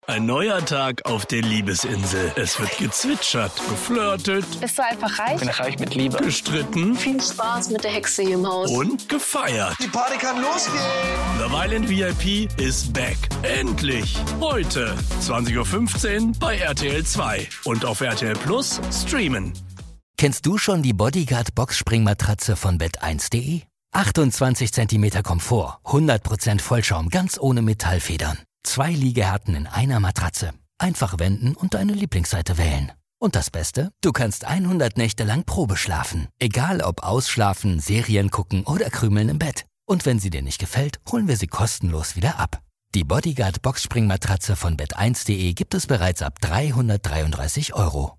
Ein neuer Tag auf der Liebesinsel. Es wird gezwitschert, geflirtet. Bist du einfach reich? Bin reich mit Liebe. Gestritten. Viel Spaß mit der Hexe hier im Haus. Und gefeiert. Die Party kann losgehen. Love Island VIP ist back. Endlich. Heute, 20.15 Uhr bei RTL 2. Und auf RTL Plus streamen. Kennst du schon die Bodyguard Boxspringmatratze von Bett1.de? 28 cm Komfort, 100% Vollschaum, ganz ohne Metallfedern. 2 Liegehärten in einer Matratze. Einfach wenden und deine Lieblingsseite wählen. Und das Beste? Du kannst 100 Nächte lang Probe schlafen. Egal ob ausschlafen, Serien gucken oder krümeln im Bett. Und wenn sie dir nicht gefällt, holen wir sie kostenlos wieder ab. Die Bodyguard Boxspringmatratze von Bett1.de gibt es bereits ab 333 €.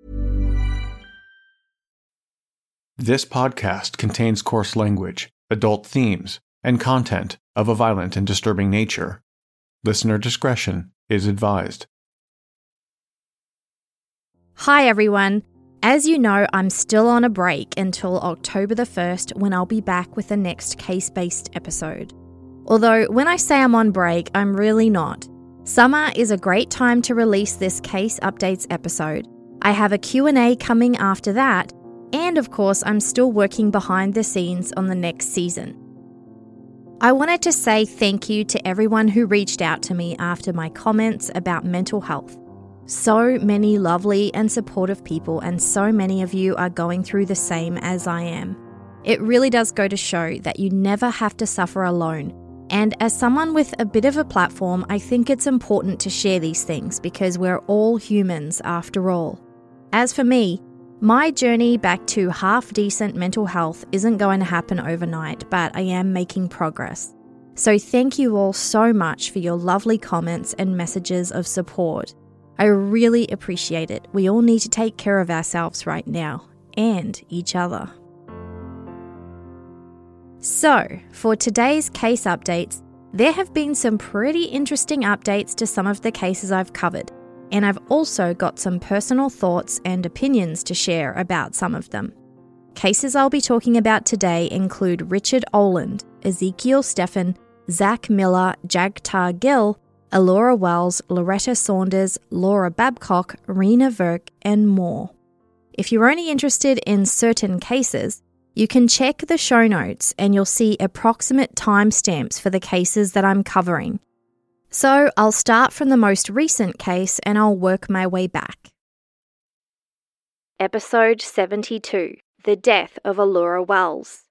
This podcast contains coarse language, adult themes, and content of a violent and disturbing nature. Listener discretion is advised. Hi everyone. As you know, I'm still on a break until October the 1st when I'll be back with the next case-based episode. Although when I say I'm on break, I'm really not. Summer is a great time to release this case updates episode. I have a Q&A coming after that, and of course I'm still working behind the scenes on the next season. I wanted to say thank you to everyone who reached out to me after my comments about mental health. So many lovely and supportive people, and so many of you are going through the same as I am. It really does go to show that you never have to suffer alone. And as someone with a bit of a platform, I think it's important to share these things because we're all humans after all. As for me, my journey back to half-decent mental health isn't going to happen overnight, but I am making progress. So thank you all so much for your lovely comments and messages of support. I really appreciate it. We all need to take care of ourselves right now, and each other. So, for today's case updates, there have been some pretty interesting updates to some of the cases I've covered. And I've also got some personal thoughts and opinions to share about some of them. Cases I'll be talking about today include Richard Oland, Ezekiel Stephan, Zach Miller, Jagtar Gill, Alora Wells, Loretta Saunders, Laura Babcock, Rena Verk, and more. If you're only interested in certain cases, you can check the show notes and you'll see approximate timestamps for the cases that I'm covering. So I'll start from the most recent case and I'll work my way back. Episode 72, The Death of Alora Wells.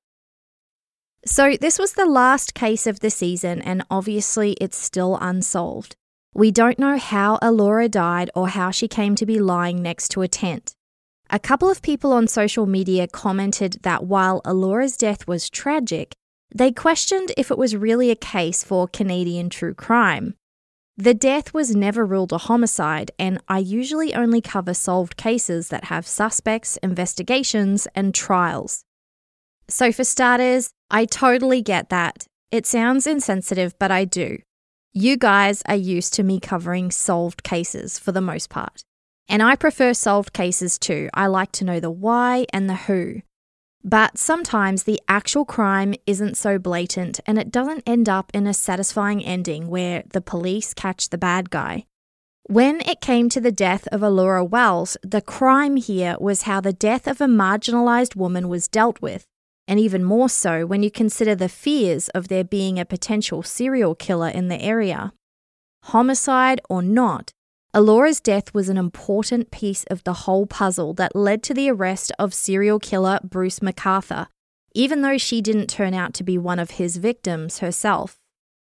So this was the last case of the season and obviously it's still unsolved. We don't know how Alora died or how she came to be lying next to a tent. A couple of people on social media commented that while Alora's death was tragic, they questioned if it was really a case for Canadian true crime. The death was never ruled a homicide, and I usually only cover solved cases that have suspects, investigations, and trials. So for starters, I totally get that. It sounds insensitive, but I do. You guys are used to me covering solved cases for the most part. And I prefer solved cases too. I like to know the why and the who. But sometimes the actual crime isn't so blatant and it doesn't end up in a satisfying ending where the police catch the bad guy. When it came to the death of Alora Wells, the crime here was how the death of a marginalised woman was dealt with, and even more so when you consider the fears of there being a potential serial killer in the area. Homicide or not, Alora's death was an important piece of the whole puzzle that led to the arrest of serial killer Bruce McArthur, even though she didn't turn out to be one of his victims herself.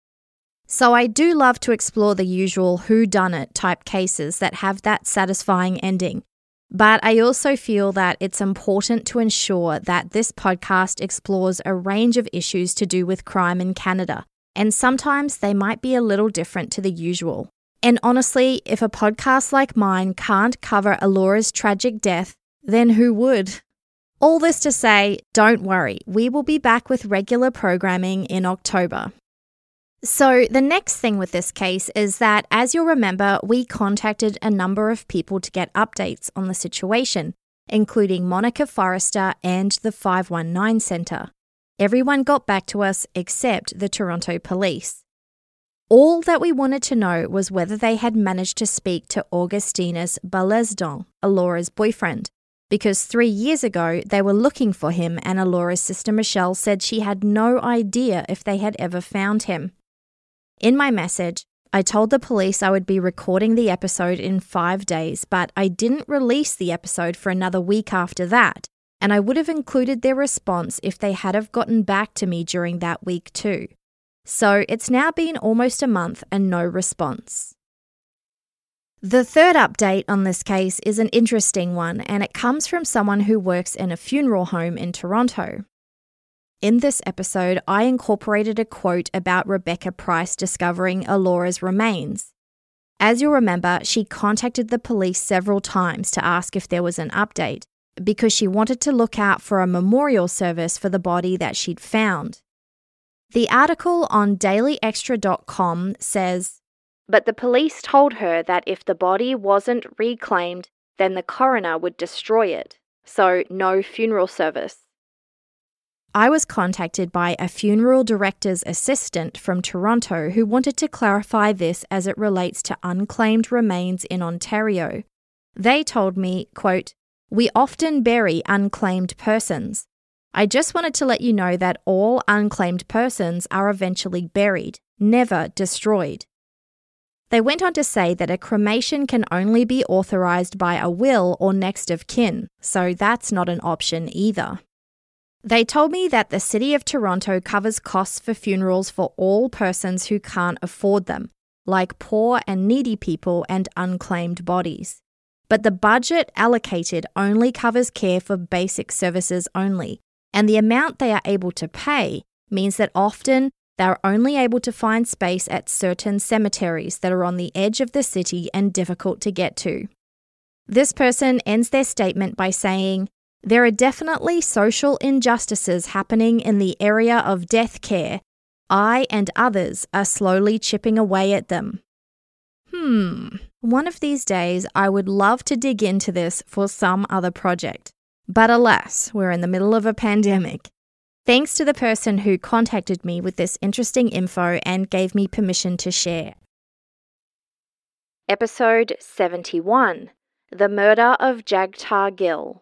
So I do love to explore the usual whodunit type cases that have that satisfying ending, but I also feel that it's important to ensure that this podcast explores a range of issues to do with crime in Canada, and sometimes they might be a little different to the usual. And honestly, if a podcast like mine can't cover Alora's tragic death, then who would? All this to say, don't worry, we will be back with regular programming in October. So the next thing with this case is that, as you'll remember, we contacted a number of people to get updates on the situation, including Monica Forrester and the 519 Centre. Everyone got back to us except the Toronto Police. All that we wanted to know was whether they had managed to speak to Augustinus Balesdon, Alora's boyfriend, because 3 years ago they were looking for him and Alora's sister Michelle said she had no idea if they had ever found him. In my message, I told the police I would be recording the episode in 5 days, but I didn't release the episode for another week after that, and I would have included their response if they had have gotten back to me during that week too. So it's now been almost a month and no response. The third update on this case is an interesting one, and it comes from someone who works in a funeral home in Toronto. In this episode, I incorporated a quote about Rebecca Price discovering Alora's remains. As you'll remember, she contacted the police several times to ask if there was an update, because she wanted to look out for a memorial service for the body that she'd found. The article on dailyextra.com says, "But the police told her that if the body wasn't reclaimed, then the coroner would destroy it, so no funeral service." I was contacted by a funeral director's assistant from Toronto who wanted to clarify this as it relates to unclaimed remains in Ontario. They told me, quote, "We often bury unclaimed persons. I just wanted to let you know that all unclaimed persons are eventually buried, never destroyed." They went on to say that a cremation can only be authorised by a will or next of kin, so that's not an option either. They told me that the City of Toronto covers costs for funerals for all persons who can't afford them, like poor and needy people and unclaimed bodies. But the budget allocated only covers care for basic services only, and the amount they are able to pay means that often they're only able to find space at certain cemeteries that are on the edge of the city and difficult to get to. This person ends their statement by saying, "There are definitely social injustices happening in the area of death care. I and others are slowly chipping away at them." One of these days I would love to dig into this for some other project. But alas, we're in the middle of a pandemic. Thanks to the person who contacted me with this interesting info and gave me permission to share. Episode 71, The Murder of Jagtar Gill.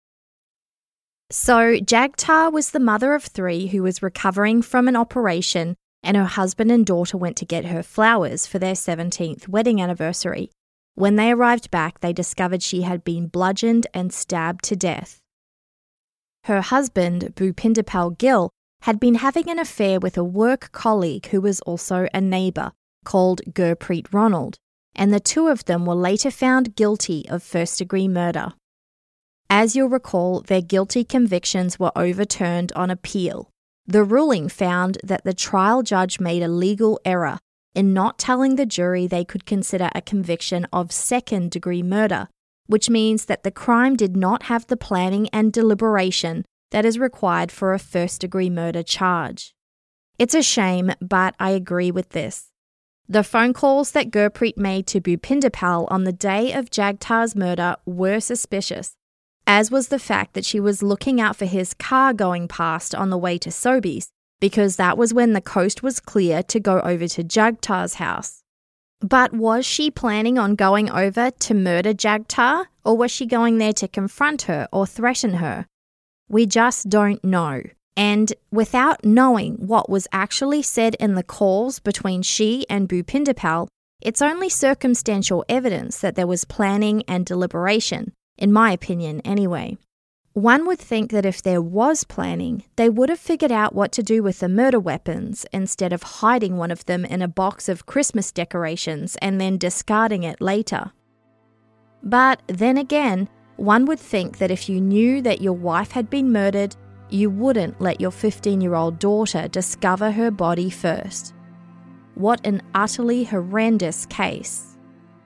So, Jagtar was the mother of 3 who was recovering from an operation, and her husband and daughter went to get her flowers for their 17th wedding anniversary. When they arrived back, they discovered she had been bludgeoned and stabbed to death. Her husband, Bhupinderpal Gill, had been having an affair with a work colleague who was also a neighbour, called Gurpreet Ronald, and the two of them were later found guilty of first-degree murder. As you'll recall, their guilty convictions were overturned on appeal. The ruling found that the trial judge made a legal error in not telling the jury they could consider a conviction of second-degree murder, which means that the crime did not have the planning and deliberation that is required for a first-degree murder charge. It's a shame, but I agree with this. The phone calls that Gurpreet made to Bhupinderpal on the day of Jagtar's murder were suspicious, as was the fact that she was looking out for his car going past on the way to Sobeys, because that was when the coast was clear to go over to Jagtar's house. But was she planning on going over to murder Jagtar, or was she going there to confront her or threaten her? We just don't know. And without knowing what was actually said in the calls between she and Bhupinderpal, it's only circumstantial evidence that there was planning and deliberation, in my opinion anyway. One would think that if there was planning, they would have figured out what to do with the murder weapons instead of hiding one of them in a box of Christmas decorations and then discarding it later. But then again, one would think that if you knew that your wife had been murdered, you wouldn't let your 15-year-old daughter discover her body first. What an utterly horrendous case.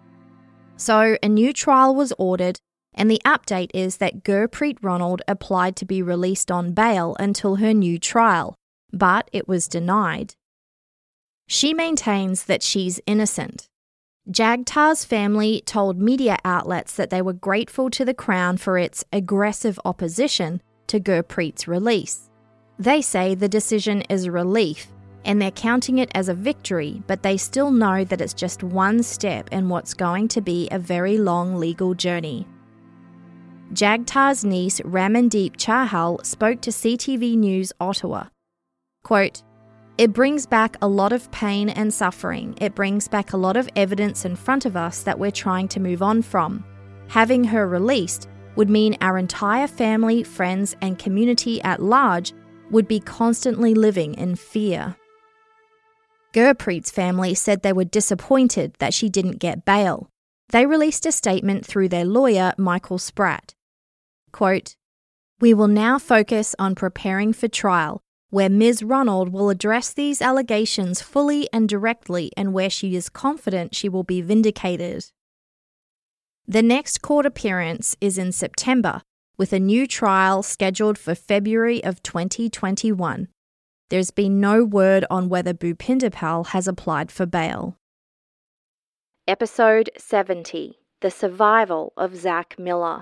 So a new trial was ordered, and the update is that Gurpreet Ronald applied to be released on bail until her new trial, but it was denied. She maintains that she's innocent. Jagtar's family told media outlets that they were grateful to the Crown for its aggressive opposition to Gurpreet's release. They say the decision is a relief, and they're counting it as a victory, but they still know that it's just one step in what's going to be a very long legal journey. Jagtar's niece Ramandeep Chahal spoke to CTV News Ottawa. Quote, "It brings back a lot of pain and suffering. It brings back a lot of evidence in front of us that we're trying to move on from. Having her released would mean our entire family, friends, and community at large would be constantly living in fear." Gurpreet's family said they were disappointed that she didn't get bail. They released a statement through their lawyer, Michael Spratt. Quote, "We will now focus on preparing for trial, where Ms. Ronald will address these allegations fully and directly and where she is confident she will be vindicated." The next court appearance is in September, with a new trial scheduled for February of 2021. There's been no word on whether Bhupinder Pal has applied for bail. Episode 70, The Survival of Zach Miller.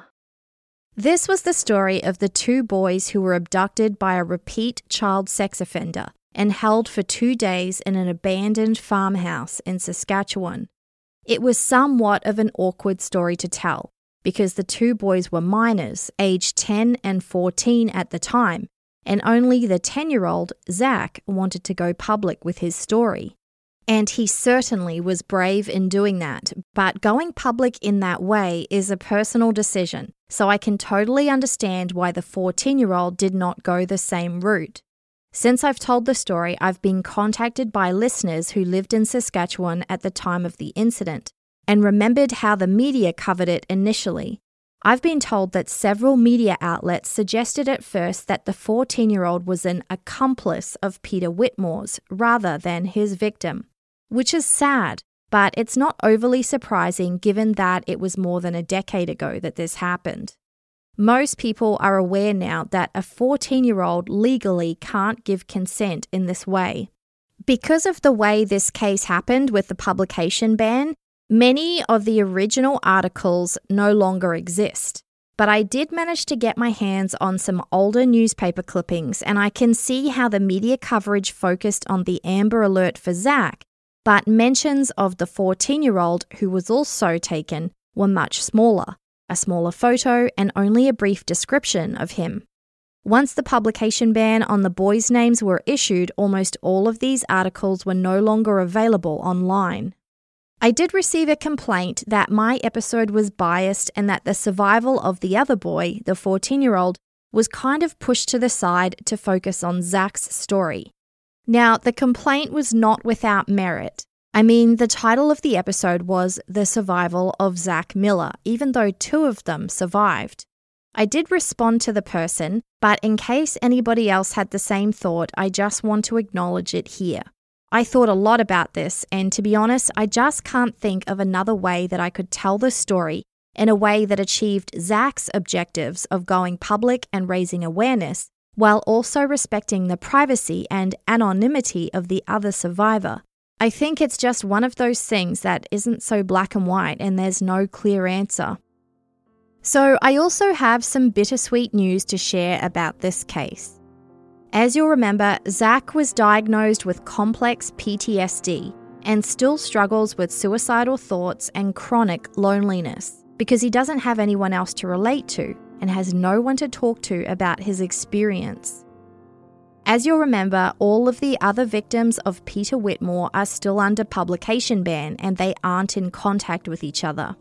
This was the story of the two boys who were abducted by a repeat child sex offender and held for 2 days in an abandoned farmhouse in Saskatchewan. It was somewhat of an awkward story to tell because the two boys were minors, aged 10 and 14 at the time, and only the 10-year-old, Zach, wanted to go public with his story. And he certainly was brave in doing that, but going public in that way is a personal decision, so I can totally understand why the 14-year-old did not go the same route. Since I've told the story, I've been contacted by listeners who lived in Saskatchewan at the time of the incident and remembered how the media covered it initially. I've been told that several media outlets suggested at first that the 14-year-old was an accomplice of Peter Whitmore's rather than his victim, which is sad, but it's not overly surprising given that it was more than a decade ago that this happened. Most people are aware now that a 14-year-old legally can't give consent in this way. Because of the way this case happened with the publication ban, many of the original articles no longer exist. But I did manage to get my hands on some older newspaper clippings, and I can see how the media coverage focused on the Amber Alert for Zach, but mentions of the 14-year-old who was also taken were much smaller. A smaller photo and only a brief description of him. Once the publication ban on the boys' names were issued, almost all of these articles were no longer available online. I did receive a complaint that my episode was biased and that the survival of the other boy, the 14-year-old, was kind of pushed to the side to focus on Zach's story. Now, the complaint was not without merit. I mean, the title of the episode was The Survival of Zach Miller, even though 2 of them survived. I did respond to the person, but in case anybody else had the same thought, I just want to acknowledge it here. I thought a lot about this, and to be honest, I just can't think of another way that I could tell the story in a way that achieved Zach's objectives of going public and raising awareness, while also respecting the privacy and anonymity of the other survivor. I think it's just one of those things that isn't so black and white and there's no clear answer. So I also have some bittersweet news to share about this case. As you'll remember, Zach was diagnosed with complex PTSD and still struggles with suicidal thoughts and chronic loneliness because he doesn't have anyone else to relate to and has no one to talk to about his experience. As you'll remember, all of the other victims of Peter Whitmore are still under publication ban and they aren't in contact with each other.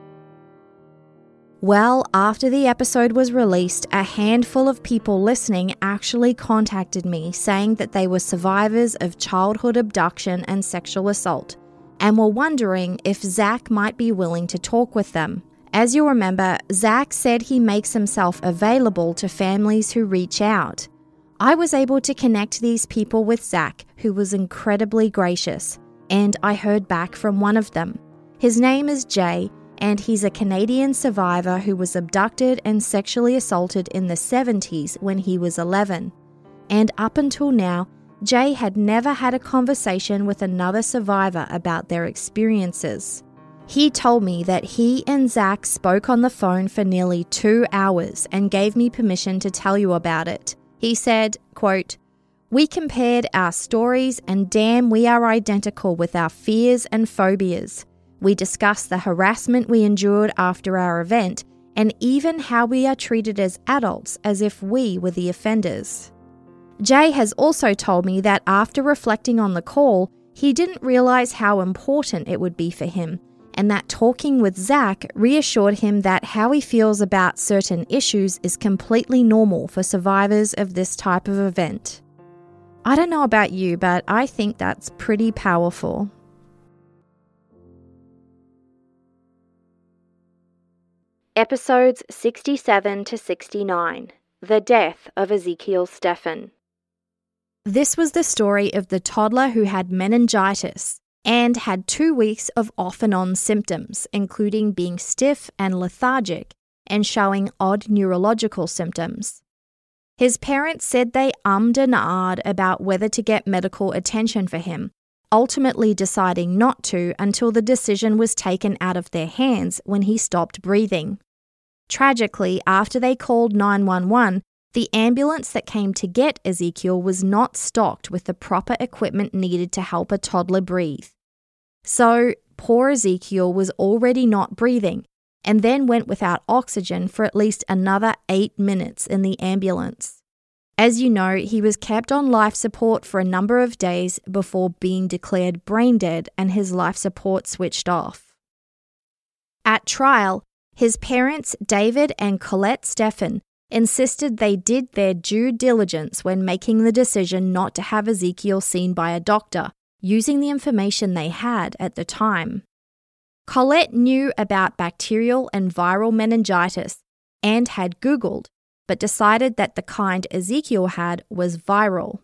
Well, after the episode was released, a handful of people listening actually contacted me saying that they were survivors of childhood abduction and sexual assault and were wondering if Zach might be willing to talk with them. As you'll remember, Zach said he makes himself available to families who reach out. I was able to connect these people with Zach, who was incredibly gracious, and I heard back from one of them. His name is Jay, and he's a Canadian survivor who was abducted and sexually assaulted in the 70s when he was 11. And up until now, Jay had never had a conversation with another survivor about their experiences. He told me that he and Zach spoke on the phone for nearly 2 hours and gave me permission to tell you about it. He said, quote, We compared our stories, and damn, we are identical with our fears and phobias. We discussed the harassment we endured after our event, and even how we are treated as adults as if we were the offenders. Jay has also told me that after reflecting on the call, he didn't realise how important it would be for him, and that talking with Zach reassured him that how he feels about certain issues is completely normal for survivors of this type of event. I don't know about you, but I think that's pretty powerful. Episodes 67 to 69. The Death of Ezekiel Stephan. This was the story of the toddler who had meningitis and had 2 weeks of off and on symptoms, including being stiff and lethargic and showing odd neurological symptoms. His parents said they ummed and ahed about whether to get medical attention for him, ultimately deciding not to until the decision was taken out of their hands when he stopped breathing. Tragically, after they called 911, the ambulance that came to get Ezekiel was not stocked with the proper equipment needed to help a toddler breathe. So, poor Ezekiel was already not breathing, and then went without oxygen for at least another 8 minutes in the ambulance. As you know, he was kept on life support for a number of days before being declared brain dead and his life support switched off. At trial, his parents, David and Colette Stephan, insisted they did their due diligence when making the decision not to have Ezekiel seen by a doctor, using the information they had at the time. Colette knew about bacterial and viral meningitis and had Googled, but decided that the kind Ezekiel had was viral.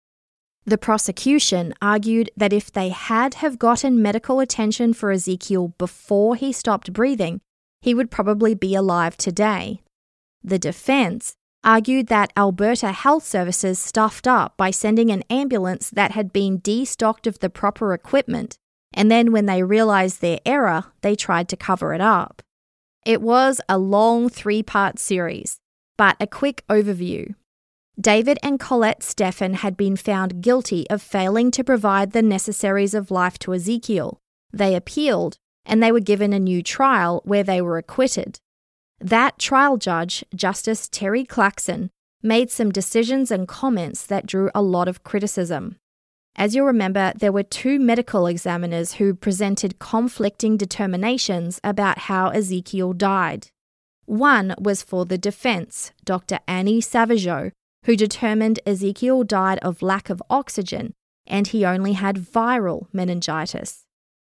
The prosecution argued that if they had have gotten medical attention for Ezekiel before he stopped breathing, he would probably be alive today. The defense argued that Alberta Health Services stuffed up by sending an ambulance that had been destocked of the proper equipment, and then when they realised their error, they tried to cover it up. It was a long 3-part series, but a quick overview. David and Colette Stephan had been found guilty of failing to provide the necessaries of life to Ezekiel. They appealed, and they were given a new trial where they were acquitted. That trial judge, Justice Terry Claxon, made some decisions and comments that drew a lot of criticism. As you'll remember, there were 2 medical examiners who presented conflicting determinations about how Ezekiel died. One was for the defense, Dr. Annie Savageau, who determined Ezekiel died of lack of oxygen and he only had viral meningitis.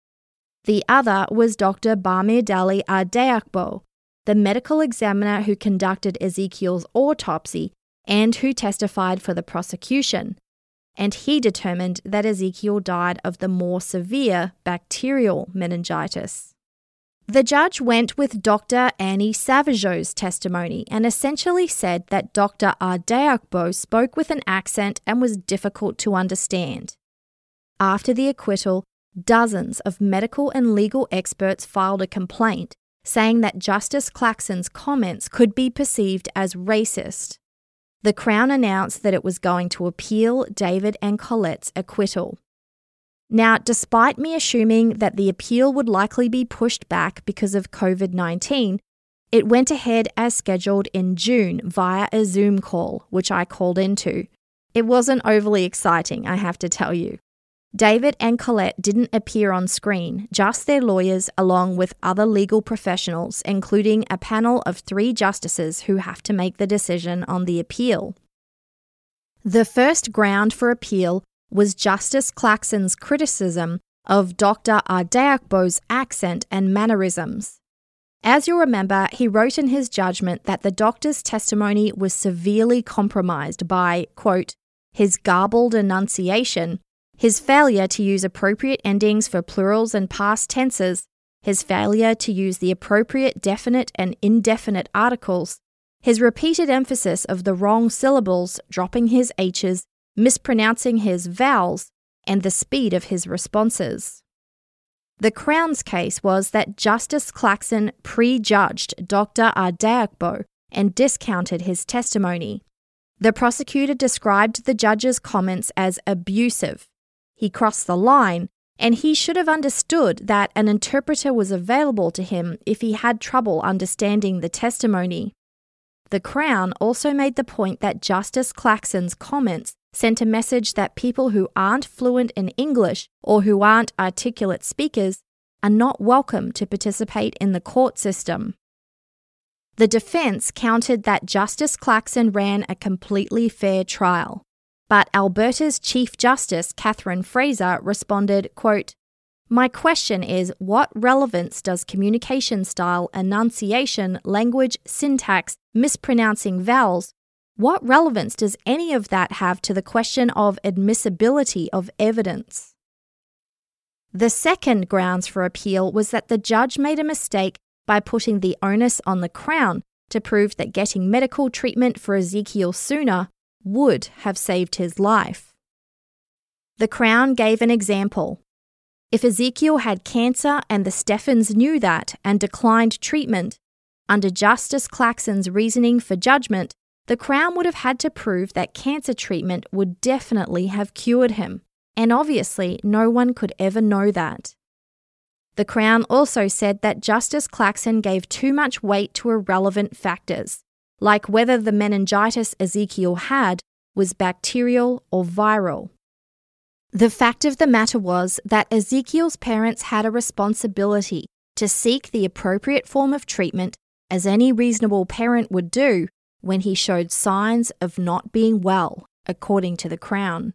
The other was Dr. Bamidele Adeakbo, the medical examiner who conducted Ezekiel's autopsy and who testified for the prosecution, and he determined that Ezekiel died of the more severe bacterial meningitis. The judge went with Dr. Annie Savageau's testimony and essentially said that Dr. Adeakbo spoke with an accent and was difficult to understand. After the acquittal, dozens of medical and legal experts filed a complaint, saying that Justice Claxon's comments could be perceived as racist. The Crown announced that it was going to appeal David and Colette's acquittal. Now, despite me assuming that the appeal would likely be pushed back because of COVID-19, it went ahead as scheduled in June via a Zoom call, which I called into. It wasn't overly exciting, I have to tell you. David and Colette didn't appear on screen, just their lawyers along with other legal professionals, including a panel of 3 justices who have to make the decision on the appeal. The first ground for appeal was Justice Claxon's criticism of Dr. Adeakbo's accent and mannerisms. As you'll remember, he wrote in his judgment that the doctor's testimony was severely compromised by, quote, his garbled enunciation, his failure to use appropriate endings for plurals and past tenses, his failure to use the appropriate definite and indefinite articles, his repeated emphasis of the wrong syllables, dropping his H's, mispronouncing his vowels, and the speed of his responses. The Crown's case was that Justice Claxon prejudged Dr. Adeakbo and discounted his testimony. The prosecutor described the judge's comments as abusive. He crossed the line, and he should have understood that an interpreter was available to him if he had trouble understanding the testimony. The Crown also made the point that Justice Claxon's comments sent a message that people who aren't fluent in English or who aren't articulate speakers are not welcome to participate in the court system. The defense countered that Justice Claxon ran a completely fair trial, but Alberta's Chief Justice, Catherine Fraser, responded, quote, "My question is, what relevance does communication style, enunciation, language, syntax, mispronouncing vowels, what relevance does any of that have to the question of admissibility of evidence?" The second grounds for appeal was that the judge made a mistake by putting the onus on the Crown to prove that getting medical treatment for Ezekiel sooner would have saved his life. The Crown gave an example. If Ezekiel had cancer and the Steffens knew that and declined treatment, under Justice Claxon's reasoning for judgment, the Crown would have had to prove that cancer treatment would definitely have cured him, and obviously no one could ever know that. The Crown also said that Justice Claxon gave too much weight to irrelevant factors, like whether the meningitis Ezekiel had was bacterial or viral. The fact of the matter was that Ezekiel's parents had a responsibility to seek the appropriate form of treatment, as any reasonable parent would do when he showed signs of not being well, according to the Crown.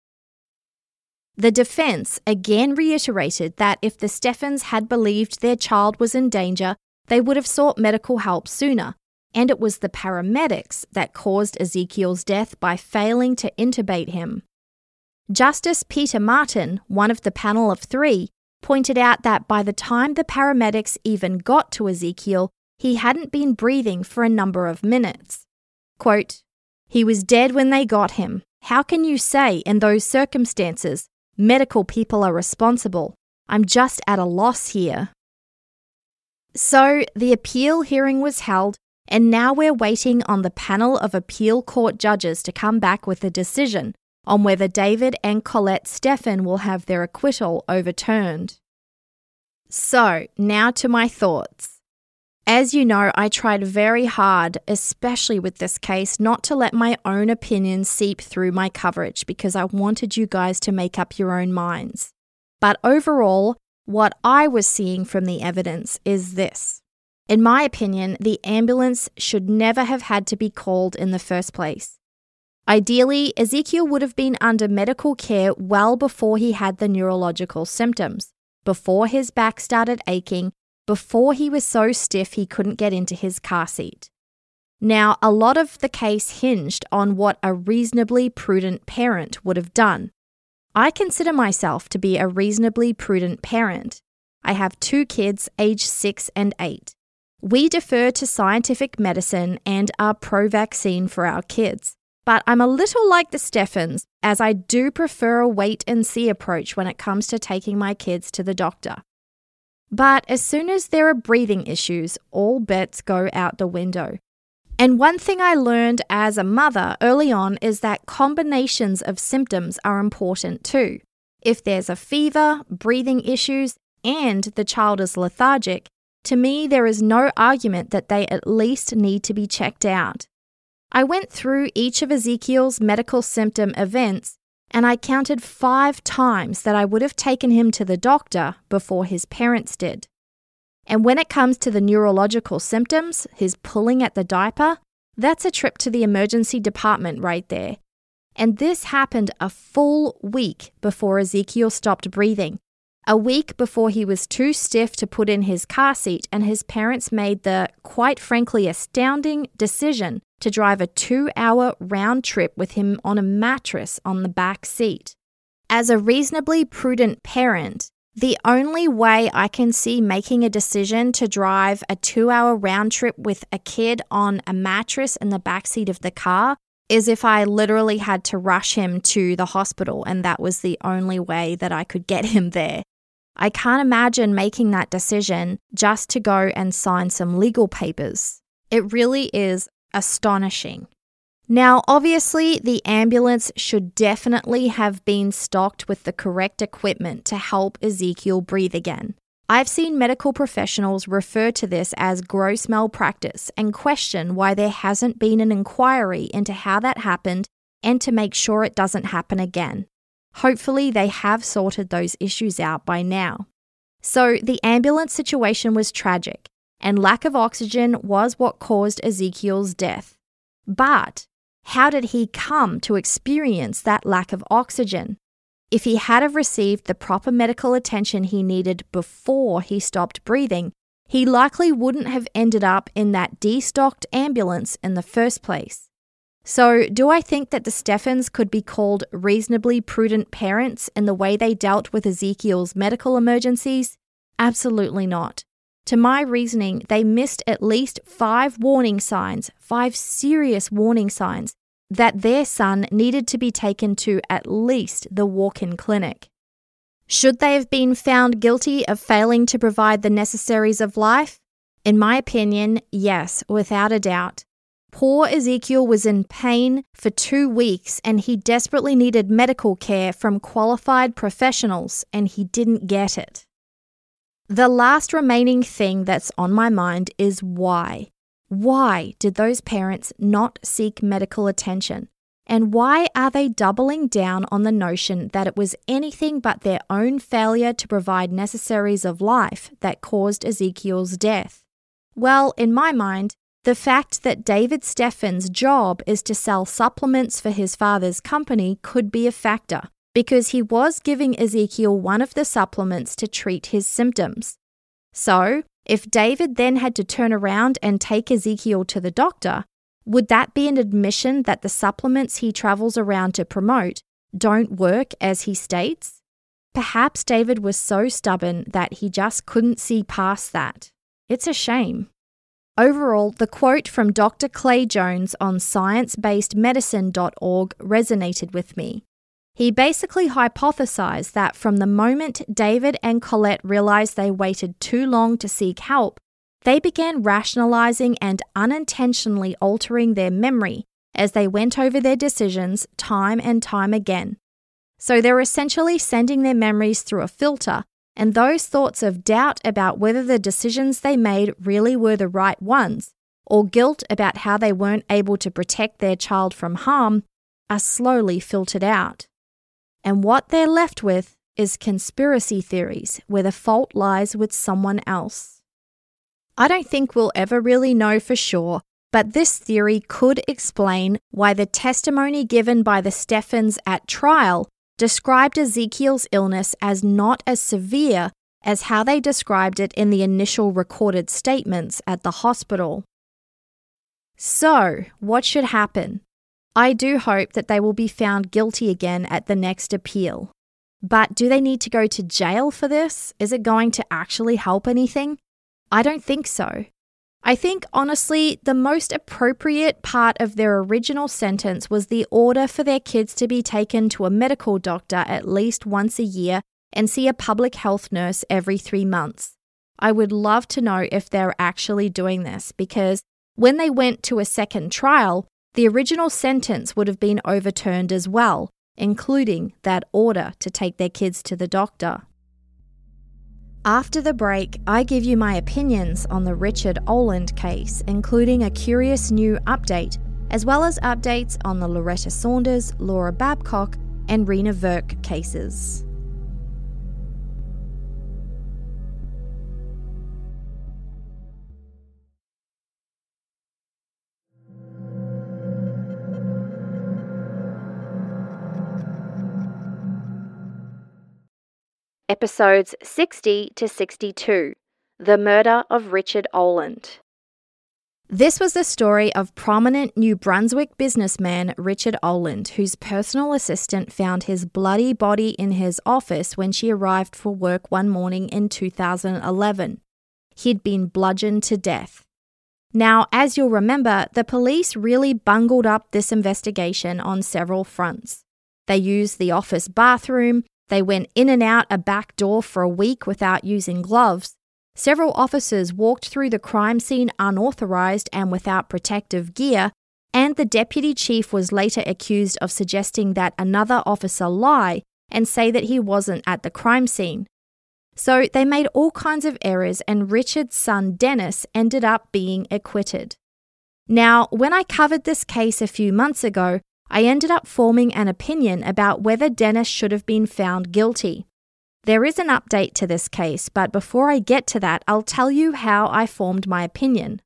The defense again reiterated that if the Steffens had believed their child was in danger, they would have sought medical help sooner, and it was the paramedics that caused Ezekiel's death by failing to intubate him. Justice Peter Martin, one of the panel of 3, pointed out that by the time the paramedics even got to Ezekiel, he hadn't been breathing for a number of minutes. Quote, "He was dead when they got him. How can you say in those circumstances, medical people are responsible? I'm just at a loss here." So the appeal hearing was held, and now we're waiting on the panel of appeal court judges to come back with a decision on whether David and Colette Steffen will have their acquittal overturned. So, now to my thoughts. As you know, I tried very hard, especially with this case, not to let my own opinions seep through my coverage because I wanted you guys to make up your own minds. But overall, what I was seeing from the evidence is this. In my opinion, the ambulance should never have had to be called in the first place. Ideally, Ezekiel would have been under medical care well before he had the neurological symptoms, before his back started aching, before he was so stiff he couldn't get into his car seat. Now, a lot of the case hinged on what a reasonably prudent parent would have done. I consider myself to be a reasonably prudent parent. I have 2 kids aged 6 and 8. We defer to scientific medicine and are pro-vaccine for our kids. But I'm a little like the Steffens, as I do prefer a wait-and-see approach when it comes to taking my kids to the doctor. But as soon as there are breathing issues, all bets go out the window. And one thing I learned as a mother early on is that combinations of symptoms are important too. If there's a fever, breathing issues, and the child is lethargic, to me there is no argument that they at least need to be checked out. I went through each of Ezekiel's medical symptom events, and I counted 5 times that I would have taken him to the doctor before his parents did. And when it comes to the neurological symptoms, his pulling at the diaper, that's a trip to the emergency department right there. And this happened a full week before Ezekiel stopped breathing. A week before he was too stiff to put in his car seat, and his parents made the, quite frankly, astounding decision to drive a 2-hour round trip with him on a mattress on the back seat. As a reasonably prudent parent, the only way I can see making a decision to drive a 2-hour round trip with a kid on a mattress in the backseat of the car is if I literally had to rush him to the hospital and that was the only way that I could get him there. I can't imagine making that decision just to go and sign some legal papers. It really is astonishing. Now, obviously, the ambulance should definitely have been stocked with the correct equipment to help Ezekiel breathe again. I've seen medical professionals refer to this as gross malpractice and question why there hasn't been an inquiry into how that happened and to make sure it doesn't happen again. Hopefully, they have sorted those issues out by now. So, the ambulance situation was tragic, and lack of oxygen was what caused Ezekiel's death. But how did he come to experience that lack of oxygen? If he had have received the proper medical attention he needed before he stopped breathing, he likely wouldn't have ended up in that destocked ambulance in the first place. So, do I think that the Steffens could be called reasonably prudent parents in the way they dealt with Ezekiel's medical emergencies? Absolutely not. To my reasoning, they missed at least 5 warning signs, 5 serious warning signs, that their son needed to be taken to at least the walk-in clinic. Should they have been found guilty of failing to provide the necessaries of life? In my opinion, yes, without a doubt. Poor Ezekiel was in pain for 2 weeks and he desperately needed medical care from qualified professionals, and he didn't get it. The last remaining thing that's on my mind is why. Why did those parents not seek medical attention? And why are they doubling down on the notion that it was anything but their own failure to provide necessaries of life that caused Ezekiel's death? Well, in my mind, the fact that David Steffens' job is to sell supplements for his father's company could be a factor, because he was giving Ezekiel one of the supplements to treat his symptoms. So, if David then had to turn around and take Ezekiel to the doctor, would that be an admission that the supplements he travels around to promote don't work as he states? Perhaps David was so stubborn that he just couldn't see past that. It's a shame. Overall, the quote from Dr. Clay Jones on sciencebasedmedicine.org resonated with me. He basically hypothesized that from the moment David and Colette realized they waited too long to seek help, they began rationalizing and unintentionally altering their memory as they went over their decisions time and time again. So they're essentially sending their memories through a filter, and those thoughts of doubt about whether the decisions they made really were the right ones, or guilt about how they weren't able to protect their child from harm, are slowly filtered out. And what they're left with is conspiracy theories where the fault lies with someone else. I don't think we'll ever really know for sure, but this theory could explain why the testimony given by the Steffens at trial described Ezekiel's illness as not as severe as how they described it in the initial recorded statements at the hospital. So, what should happen? I do hope that they will be found guilty again at the next appeal. But do they need to go to jail for this? Is it going to actually help anything? I don't think so. I think, honestly, the most appropriate part of their original sentence was the order for their kids to be taken to a medical doctor at least once a year and see a public health nurse every 3 months. I would love to know if they're actually doing this, because when they went to a second trial, the original sentence would have been overturned as well, including that order to take their kids to the doctor. After the break, I give you my opinions on the Richard Oland case, including a curious new update, as well as updates on the Loretta Saunders, Laura Babcock, and Rena Verk cases. Episodes 60 to 62, The Murder of Richard Oland. This was the story of prominent New Brunswick businessman Richard Oland, whose personal assistant found his bloody body in his office when she arrived for work one morning in 2011. He'd been bludgeoned to death. Now, as you'll remember, the police really bungled up this investigation on several fronts. They used the office bathroom. They went in and out a back door for a week without using gloves. Several officers walked through the crime scene unauthorized and without protective gear, and the deputy chief was later accused of suggesting that another officer lie and say that he wasn't at the crime scene. So they made all kinds of errors, and Richard's son Dennis ended up being acquitted. Now, when I covered this case a few months ago, I ended up forming an opinion about whether Dennis should have been found guilty. There is an update to this case, but before I get to that, I'll tell you how I formed my opinion.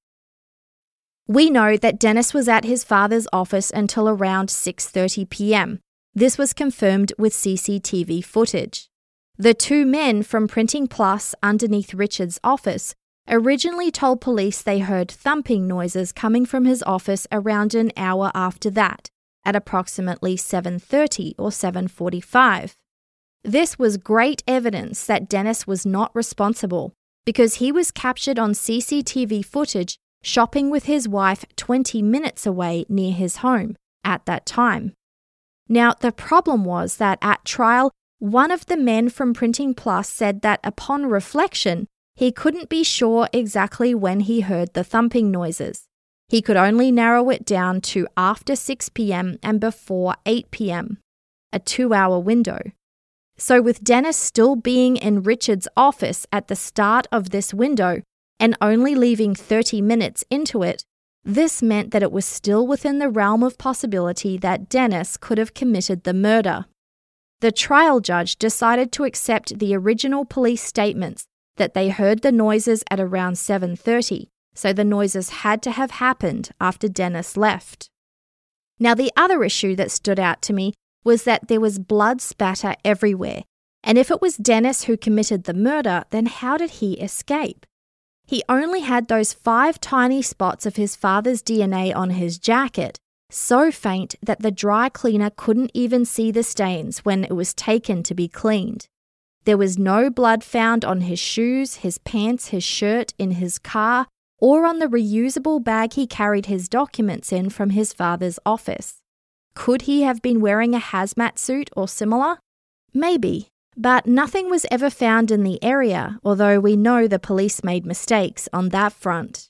We know that Dennis was at his father's office until around 6:30 p.m. This was confirmed with CCTV footage. The two men from Printing Plus underneath Richard's office originally told police they heard thumping noises coming from his office around an hour after that, at approximately 7:30 or 7:45. This was great evidence that Dennis was not responsible because he was captured on CCTV footage shopping with his wife 20 minutes away near his home at that time. Now, the problem was that at trial, one of the men from Printing Plus said that upon reflection, he couldn't be sure exactly when he heard the thumping noises. He could only narrow it down to after 6 p.m. and before 8 p.m., a 2-hour window. So with Dennis still being in Richard's office at the start of this window and only leaving 30 minutes into it, this meant that it was still within the realm of possibility that Dennis could have committed the murder. The trial judge decided to accept the original police statements that they heard the noises at around 7:30, so the noises had to have happened after Dennis left. Now, the other issue that stood out to me was that there was blood spatter everywhere, and if it was Dennis who committed the murder, then how did he escape? He only had those 5 tiny spots of his father's DNA on his jacket, so faint that the dry cleaner couldn't even see the stains when it was taken to be cleaned. There was no blood found on his shoes, his pants, his shirt, in his car, or on the reusable bag he carried his documents in from his father's office. Could he have been wearing a hazmat suit or similar? Maybe, but nothing was ever found in the area, although we know the police made mistakes on that front.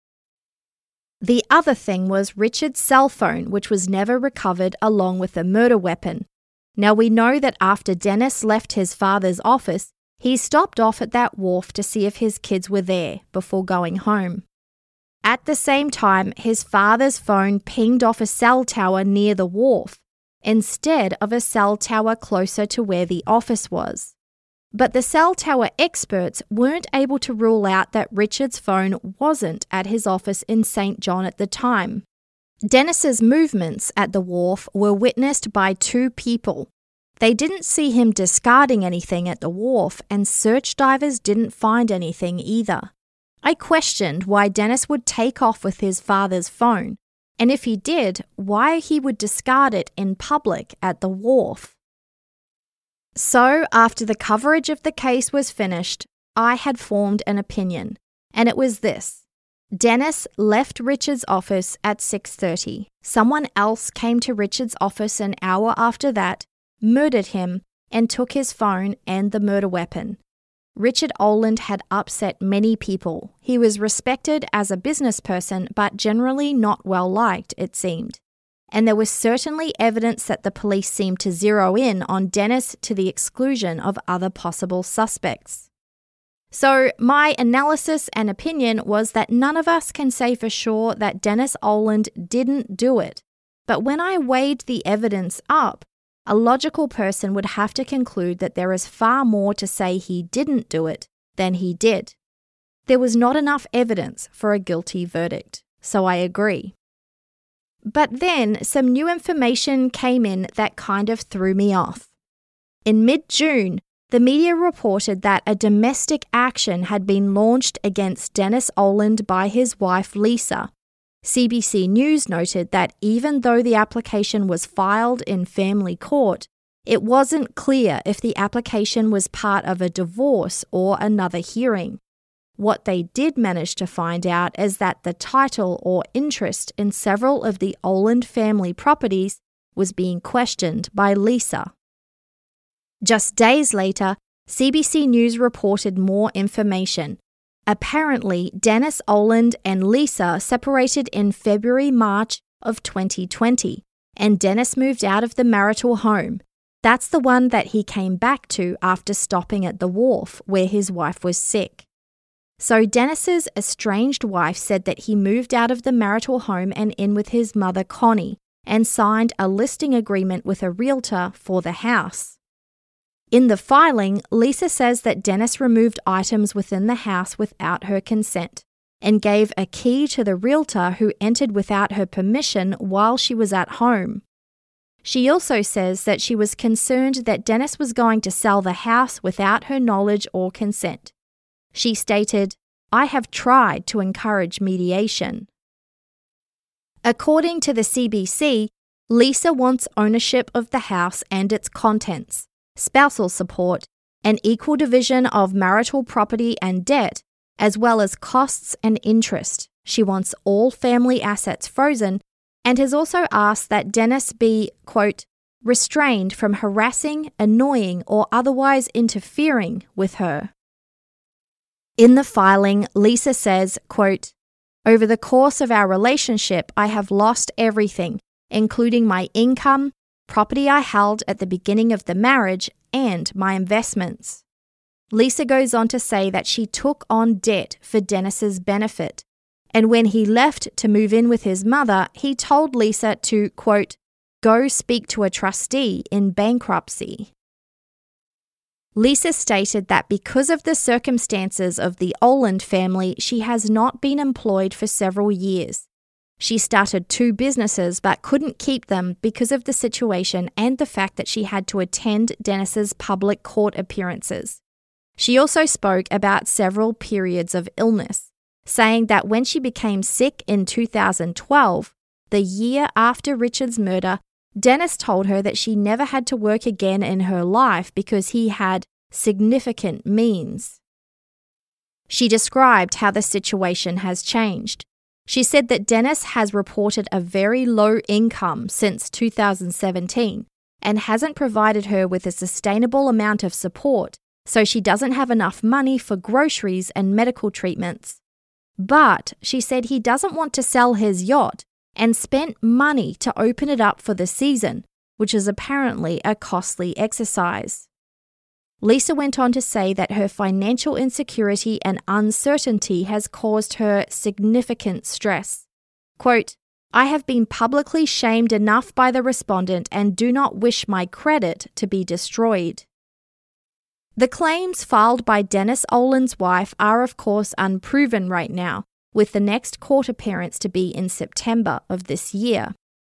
The other thing was Richard's cell phone, which was never recovered along with the murder weapon. Now we know that after Dennis left his father's office, he stopped off at that wharf to see if his kids were there before going home. At the same time, his father's phone pinged off a cell tower near the wharf, instead of a cell tower closer to where the office was. But the cell tower experts weren't able to rule out that Richard's phone wasn't at his office in St. John at the time. Dennis's movements at the wharf were witnessed by 2 people. They didn't see him discarding anything at the wharf, and search divers didn't find anything either. I questioned why Dennis would take off with his father's phone, and if he did, why he would discard it in public at the wharf. So, after the coverage of the case was finished, I had formed an opinion, and it was this. Dennis left Richard's office at 6:30. Someone else came to Richard's office an hour after that, murdered him, and took his phone and the murder weapon. Richard Oland had upset many people. He was respected as a business person, but generally not well liked, it seemed. And there was certainly evidence that the police seemed to zero in on Dennis to the exclusion of other possible suspects. So my analysis and opinion was that none of us can say for sure that Dennis Oland didn't do it. But when I weighed the evidence up, a logical person would have to conclude that there is far more to say he didn't do it than he did. There was not enough evidence for a guilty verdict, so I agree. But then some new information came in that kind of threw me off. In mid-June, the media reported that a domestic action had been launched against Dennis Oland by his wife Lisa. CBC News noted that even though the application was filed in family court, it wasn't clear if the application was part of a divorce or another hearing. What they did manage to find out is that the title or interest in several of the Oland family properties was being questioned by Lisa. Just days later, CBC News reported more information. Apparently, Dennis Oland and Lisa separated in February-March of 2020, and Dennis moved out of the marital home. That's the one that he came back to after stopping at the wharf where his wife was sick. So Dennis's estranged wife said that he moved out of the marital home and in with his mother Connie and signed a listing agreement with a realtor for the house. In the filing, Lisa says that Dennis removed items within the house without her consent and gave a key to the realtor who entered without her permission while she was at home. She also says that she was concerned that Dennis was going to sell the house without her knowledge or consent. She stated, "I have tried to encourage mediation." According to the CBC, Lisa wants ownership of the house and its contents, spousal support, an equal division of marital property and debt, as well as costs and interest. She wants all family assets frozen and has also asked that Dennis be, quote, restrained from harassing, annoying, or otherwise interfering with her. In the filing, Lisa says, quote, "Over the course of our relationship, I have lost everything, including my income, property I held at the beginning of the marriage, and my investments." Lisa goes on to say that she took on debt for Dennis's benefit, and when he left to move in with his mother, he told Lisa to, quote, "go speak to a trustee in bankruptcy." Lisa stated that because of the circumstances of the Oland family, she has not been employed for several years. She started 2 businesses but couldn't keep them because of the situation and the fact that she had to attend Dennis's public court appearances. She also spoke about several periods of illness, saying that when she became sick in 2012, the year after Richard's murder, Dennis told her that she never had to work again in her life because he had significant means. She described how the situation has changed. She said that Dennis has reported a very low income since 2017 and hasn't provided her with a sustainable amount of support, so she doesn't have enough money for groceries and medical treatments. But she said he doesn't want to sell his yacht and spent money to open it up for the season, which is apparently a costly exercise. Lisa went on to say that her financial insecurity and uncertainty has caused her significant stress. Quote, "I have been publicly shamed enough by the respondent and do not wish my credit to be destroyed." The claims filed by Dennis Oland's wife are of course unproven right now, with the next court appearance to be in September of this year.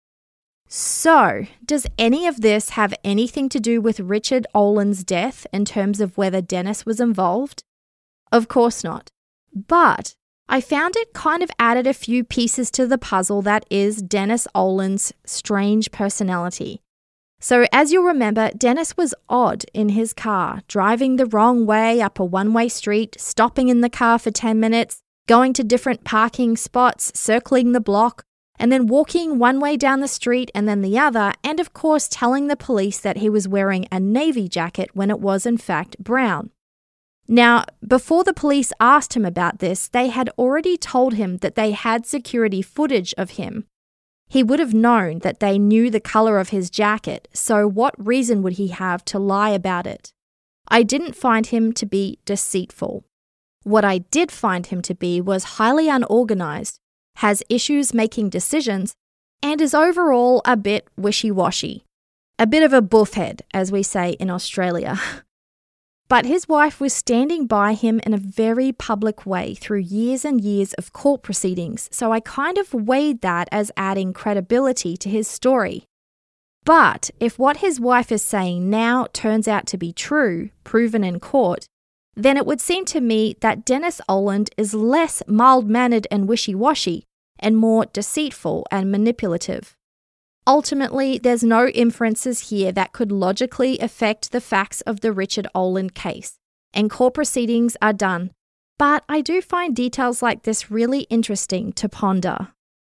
So, does any of this have anything to do with Richard Oland's death in terms of whether Dennis was involved? Of course not. But I found it kind of added a few pieces to the puzzle that is Dennis Oland's strange personality. So as you'll remember, Dennis was odd in his car, driving the wrong way up a one-way street, stopping in the car for 10 minutes, going to different parking spots, circling the block, and then walking one way down the street and then the other, and of course telling the police that he was wearing a navy jacket when it was in fact brown. Now, before the police asked him about this, they had already told him that they had security footage of him. He would have known that they knew the color of his jacket, so what reason would he have to lie about it? I didn't find him to be deceitful. What I did find him to be was highly unorganized, has issues making decisions, and is overall a bit wishy-washy. A bit of a buffhead, as we say in Australia. But his wife was standing by him in a very public way through years and years of court proceedings, so I kind of weighed that as adding credibility to his story. But if what his wife is saying now turns out to be true, proven in court, then it would seem to me that Dennis Oland is less mild-mannered and wishy-washy and more deceitful and manipulative. Ultimately, there's no inferences here that could logically affect the facts of the Richard Oland case, and court proceedings are done, but I do find details like this really interesting to ponder.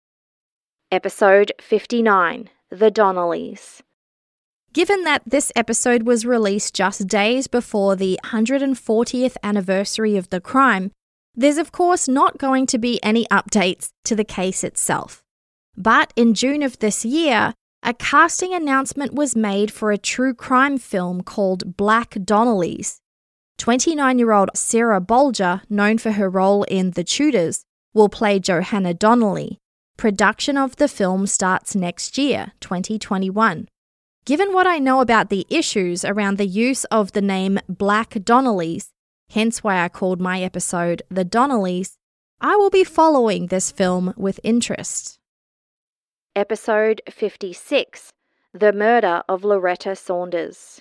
Episode 59, The Donnellys. Given that this episode was released just days before the 140th anniversary of the crime, there's of course not going to be any updates to the case itself. But in June of this year, a casting announcement was made for a true crime film called Black Donnellys. 29-year-old Sarah Bolger, known for her role in The Tudors, will play Johanna Donnelly. Production of the film starts next year, 2021. Given what I know about the issues around the use of the name Black Donnellys, hence why I called my episode The Donnellys, I will be following this film with interest. Episode 56, The Murder of Loretta Saunders.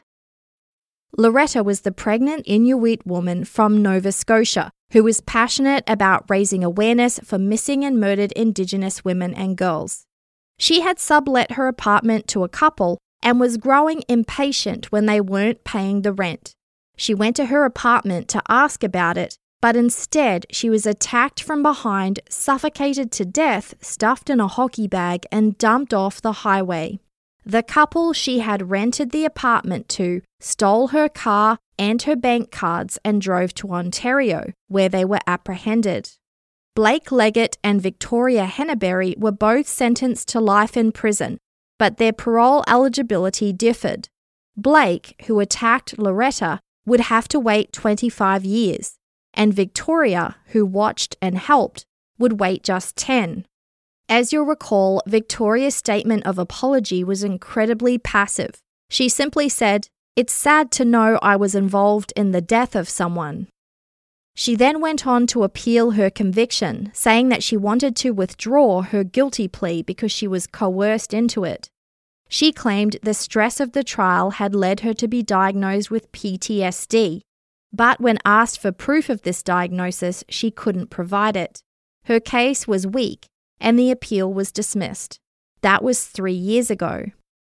Loretta was the pregnant Inuit woman from Nova Scotia who was passionate about raising awareness for missing and murdered Indigenous women and girls. She had sublet her apartment to a couple and was growing impatient when they weren't paying the rent. She went to her apartment to ask about it, but instead she was attacked from behind, suffocated to death, stuffed in a hockey bag, and dumped off the highway. The couple she had rented the apartment to stole her car and her bank cards and drove to Ontario, where they were apprehended. Blake Leggett and Victoria Henneberry were both sentenced to life in prison, but their parole eligibility differed. Blake, who attacked Loretta, would have to wait 25 years, and Victoria, who watched and helped, would wait just 10. As you'll recall, Victoria's statement of apology was incredibly passive. She simply said, "It's sad to know I was involved in the death of someone." She then went on to appeal her conviction, saying that she wanted to withdraw her guilty plea because she was coerced into it. She claimed the stress of the trial had led her to be diagnosed with PTSD, but when asked for proof of this diagnosis, she couldn't provide it. Her case was weak, and the appeal was dismissed. That was 3 years ago.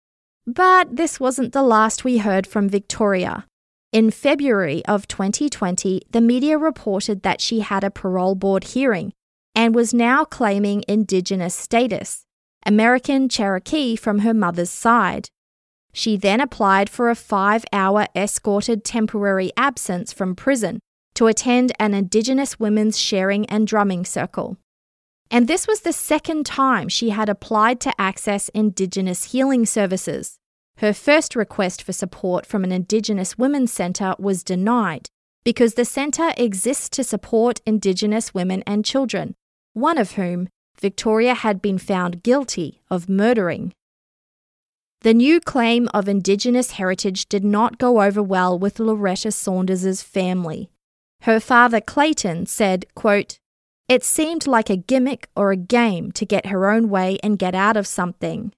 But this wasn't the last we heard from Victoria. In February of 2020, the media reported that she had a parole board hearing and was now claiming Indigenous status, American Cherokee from her mother's side. She then applied for a 5-hour escorted temporary absence from prison to attend an Indigenous women's sharing and drumming circle. And this was the second time she had applied to access Indigenous healing services. Her first request for support from an Indigenous women's centre was denied because the centre exists to support Indigenous women and children, one of whom, Victoria, had been found guilty of murdering. The new claim of Indigenous heritage did not go over well with Loretta Saunders' family. Her father, Clayton, said, quote, "It seemed like a gimmick or a game to get her own way and get out of something."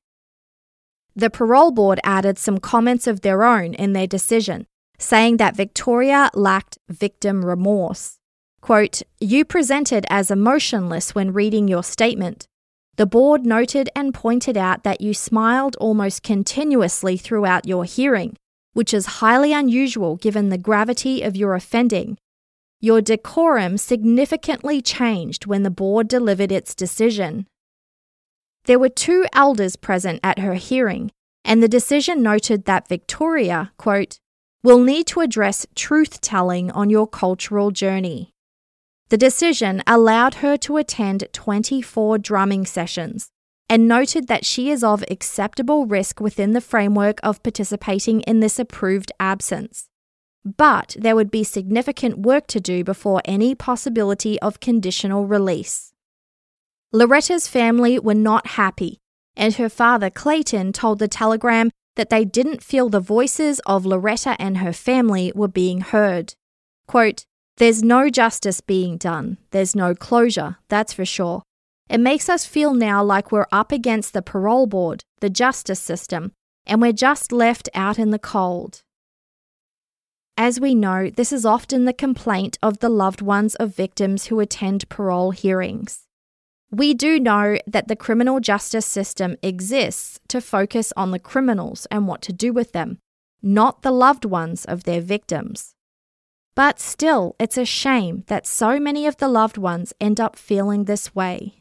The parole board added some comments of their own in their decision, saying that Victoria lacked victim remorse. Quote, "You presented as emotionless when reading your statement. The board noted and pointed out that you smiled almost continuously throughout your hearing, which is highly unusual given the gravity of your offending. Your decorum significantly changed when the board delivered its decision." There were 2 elders present at her hearing, and the decision noted that Victoria, quote, "will need to address truth-telling on your cultural journey." The decision allowed her to attend 24 drumming sessions and noted that she is of acceptable risk within the framework of participating in this approved absence. But there would be significant work to do before any possibility of conditional release. Loretta's family were not happy, and her father, Clayton, told the Telegram that they didn't feel the voices of Loretta and her family were being heard. Quote, "There's no justice being done. There's no closure, that's for sure. It makes us feel now like we're up against the parole board, the justice system, and we're just left out in the cold." As we know, this is often the complaint of the loved ones of victims who attend parole hearings. We do know that the criminal justice system exists to focus on the criminals and what to do with them, not the loved ones of their victims. But still, it's a shame that so many of the loved ones end up feeling this way.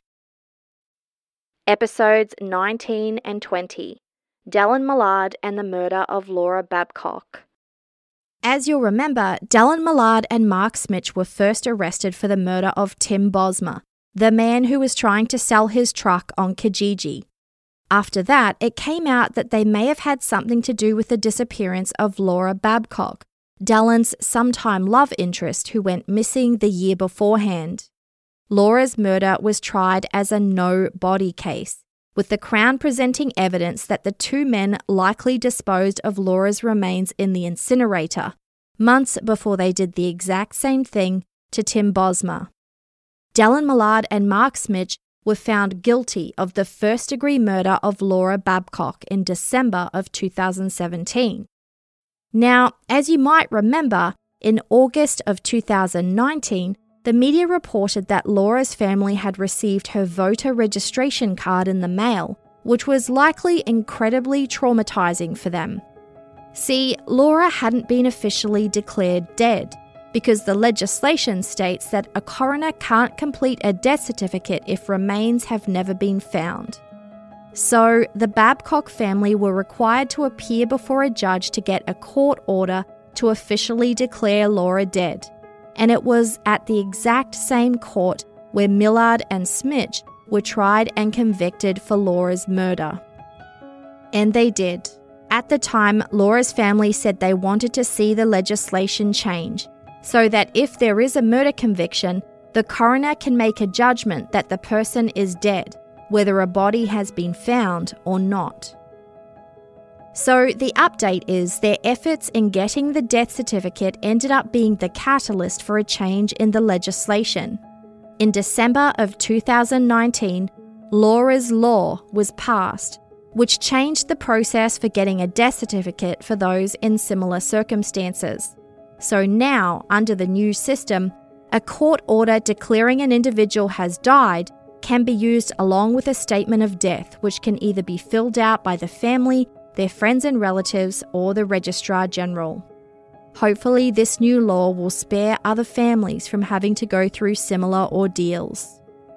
Episodes 19 and 20, Dellen Millard and the Murder of Laura Babcock. As you'll remember, Dellen Millard and Mark Smich were first arrested for the murder of Tim Bosma, the man who was trying to sell his truck on Kijiji. After that, it came out that they may have had something to do with the disappearance of Laura Babcock, Dellen's sometime love interest who went missing the year beforehand. Laura's murder was tried as a no-body case, with the Crown presenting evidence that the two men likely disposed of Laura's remains in the incinerator, months before they did the exact same thing to Tim Bosma. Dellen Millard and Mark Smich were found guilty of the first-degree murder of Laura Babcock in December of 2017. Now, as you might remember, in August of 2019, the media reported that Laura's family had received her voter registration card in the mail, which was likely incredibly traumatizing for them. See, Laura hadn't been officially declared dead, because the legislation states that a coroner can't complete a death certificate if remains have never been found. So, the Babcock family were required to appear before a judge to get a court order to officially declare Laura dead. And it was at the exact same court where Millard and Smich were tried and convicted for Laura's murder. And they did. At the time, Laura's family said they wanted to see the legislation change, so that if there is a murder conviction, the coroner can make a judgment that the person is dead, whether a body has been found or not. So the update is their efforts in getting the death certificate ended up being the catalyst for a change in the legislation. In December of 2019, Laura's Law was passed, which changed the process for getting a death certificate for those in similar circumstances. So now, under the new system, a court order declaring an individual has died can be used along with a statement of death, which can either be filled out by the family, their friends and relatives, or the Registrar General. Hopefully, this new law will spare other families from having to go through similar ordeals.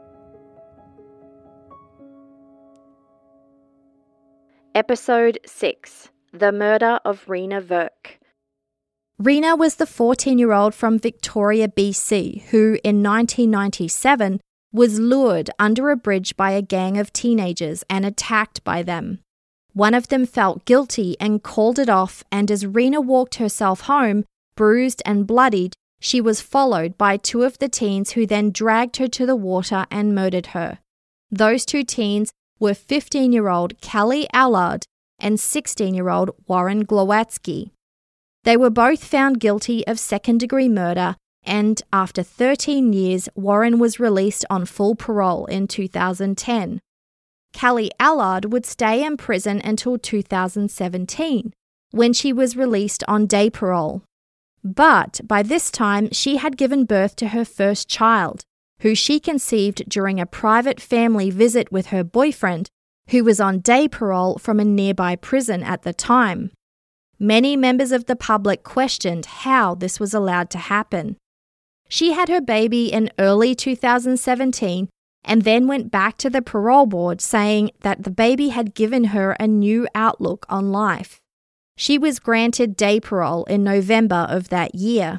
Episode 6. The Murder of Rena Verk. Rena was the 14-year-old from Victoria, BC, who in 1997 was lured under a bridge by a gang of teenagers and attacked by them. One of them felt guilty and called it off, and as Rena walked herself home, bruised and bloodied, she was followed by two of the teens who then dragged her to the water and murdered her. Those two teens were 15-year-old Callie Allard and 16-year-old Warren Glowatsky. They were both found guilty of second-degree murder, and after 13 years, Warren was released on full parole in 2010. Callie Allard would stay in prison until 2017, when she was released on day parole. But by this time, she had given birth to her first child, who she conceived during a private family visit with her boyfriend, who was on day parole from a nearby prison at the time. Many members of the public questioned how this was allowed to happen. She had her baby in early 2017 and then went back to the parole board saying that the baby had given her a new outlook on life. She was granted day parole in November of that year.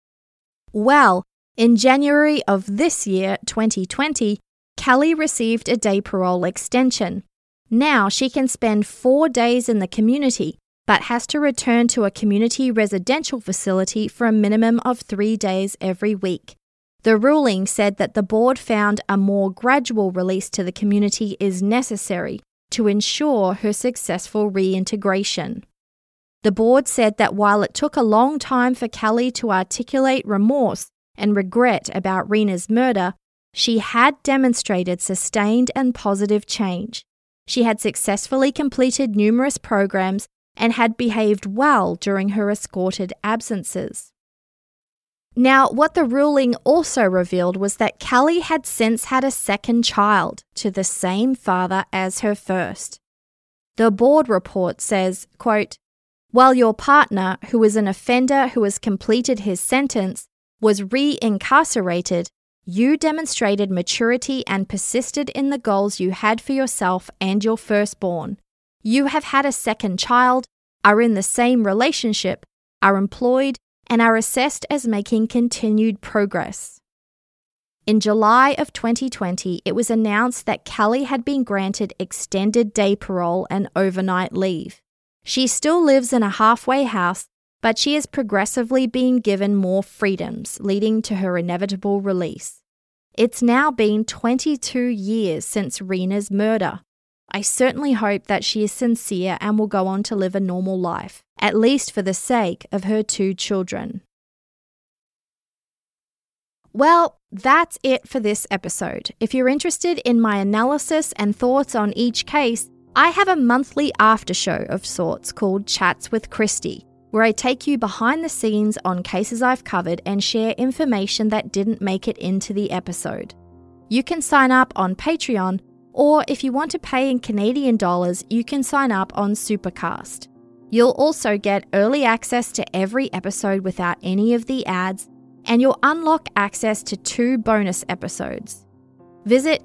Well, in January of this year, 2020, Callie received a day parole extension. Now she can spend 4 days in the community, but has to return to a community residential facility for a minimum of 3 days every week. The ruling said that the board found a more gradual release to the community is necessary to ensure her successful reintegration. The board said that while it took a long time for Callie to articulate remorse and regret about Rena's murder, she had demonstrated sustained and positive change. She had successfully completed numerous programs and had behaved well during her escorted absences. Now, what the ruling also revealed was that Callie had since had a second child to the same father as her first. The board report says, quote, "While your partner, who is an offender who has completed his sentence, was re-incarcerated, you demonstrated maturity and persisted in the goals you had for yourself and your firstborn. You have had a second child, are in the same relationship, are employed, and are assessed as making continued progress." In July of 2020, it was announced that Kelly had been granted extended day parole and overnight leave. She still lives in a halfway house, but she is progressively being given more freedoms, leading to her inevitable release. It's now been 22 years since Rena's murder. I certainly hope that she is sincere and will go on to live a normal life, at least for the sake of her 2 children. Well, that's it for this episode. If you're interested in my analysis and thoughts on each case, I have a monthly after show of sorts called Chats with Christy, where I take you behind the scenes on cases I've covered and share information that didn't make it into the episode. You can sign up on Patreon, or if you want to pay in Canadian dollars, you can sign up on Supercast. You'll also get early access to every episode without any of the ads, and you'll unlock access to 2 bonus episodes. Visit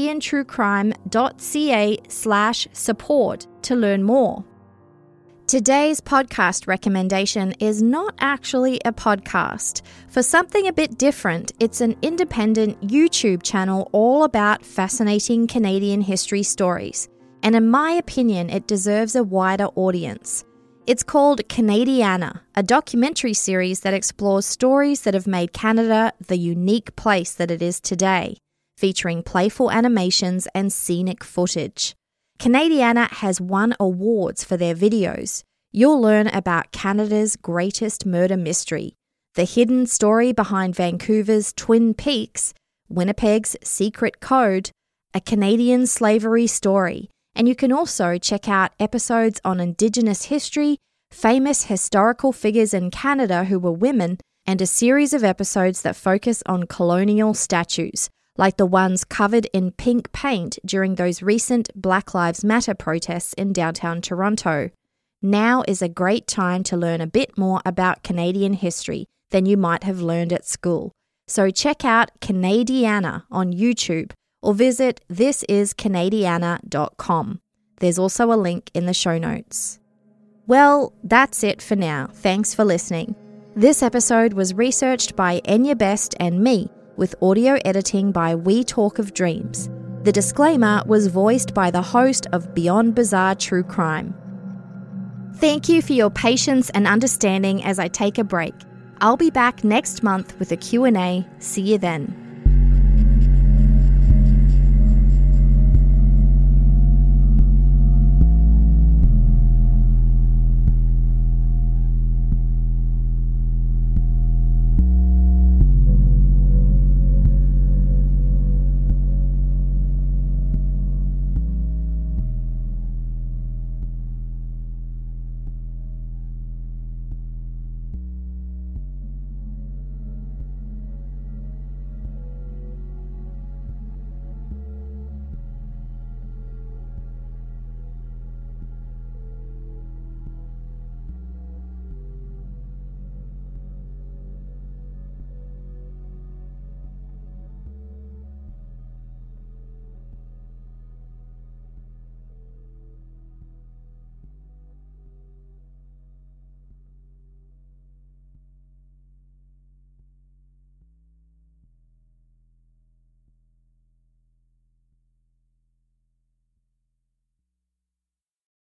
canadiantruecrime.ca/support to learn more. Today's podcast recommendation is not actually a podcast. For something a bit different, it's an independent YouTube channel all about fascinating Canadian history stories. And in my opinion, it deserves a wider audience. It's called Canadiana, a documentary series that explores stories that have made Canada the unique place that it is today, featuring playful animations and scenic footage. Canadiana has won awards for their videos. You'll learn about Canada's greatest murder mystery, the hidden story behind Vancouver's Twin Peaks, Winnipeg's secret code, a Canadian slavery story, and you can also check out episodes on Indigenous history, famous historical figures in Canada who were women, and a series of episodes that focus on colonial statues, like the ones covered in pink paint during those recent Black Lives Matter protests in downtown Toronto. Now is a great time to learn a bit more about Canadian history than you might have learned at school. So check out Canadiana on YouTube or visit thisiscanadiana.com. There's also a link in the show notes. Well, that's it for now. Thanks for listening. This episode was researched by Enya Best and me, with audio editing by We Talk of Dreams. The disclaimer was voiced by the host of Beyond Bizarre True Crime. Thank you for your patience and understanding as I take a break. I'll be back next month with a Q&A. See you then.